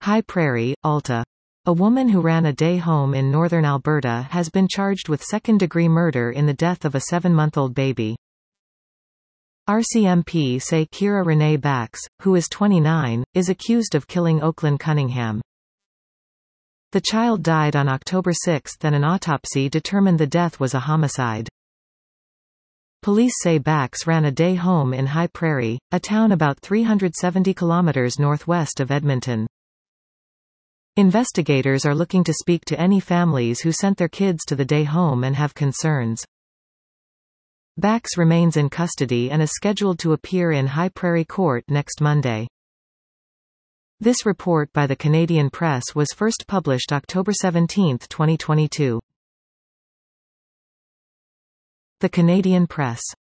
High Prairie, Alta. A woman who ran a day home in northern Alberta has been charged with second-degree murder in the death of a 7-month-old baby. RCMP say Kira Renee Bax, who is 29, is accused of killing Oakland Cunningham. The child died on October 6 and an autopsy determined the death was a homicide. Police say Bax ran a day home in High Prairie, a town about 370 kilometers northwest of Edmonton. Investigators are looking to speak to any families who sent their kids to the day home and have concerns. Bax remains in custody and is scheduled to appear in High Prairie Court next Monday. This report by the Canadian Press was first published October 17, 2022. The Canadian Press.